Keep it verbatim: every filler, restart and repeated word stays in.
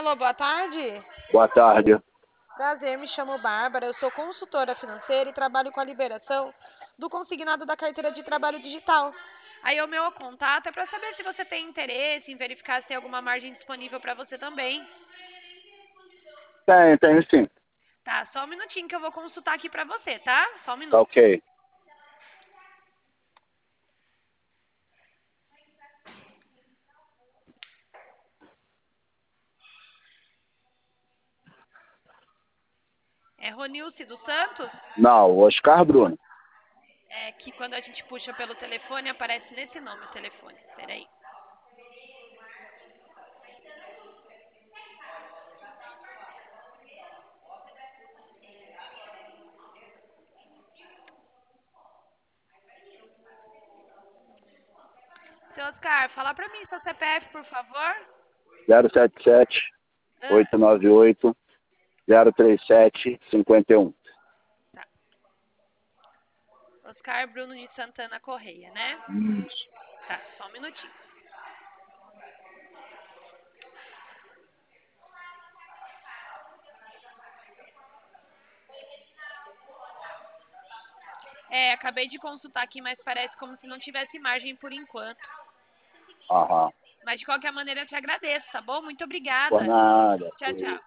Alô, boa tarde. Boa tarde. Prazer, me chamo Bárbara, eu sou consultora financeira e trabalho com a liberação do consignado da carteira de trabalho digital. Aí o meu contato é para saber se você tem interesse em verificar se tem alguma margem disponível para você também. Tem, tem sim. Tá, só um minutinho que eu vou consultar aqui para você, tá? Só um Tá minuto. ok. É Ronilce dos Santos? Não, Oscar Bruno. É que quando a gente puxa pelo telefone, aparece nesse nome o telefone. Peraí. Seu Oscar, fala pra mim seu C P F, por favor. zero sete sete, Ah, oito nove oito, zero três sete, cinco um. tá. Oscar Bruno de Santana Correia, né? Isso. Tá, só um minutinho. É, acabei de consultar aqui, mas parece como se não tivesse margem por enquanto. Aham. Mas de qualquer maneira eu te agradeço, tá bom? Muito Por obrigada. nada. Tchau, tchau.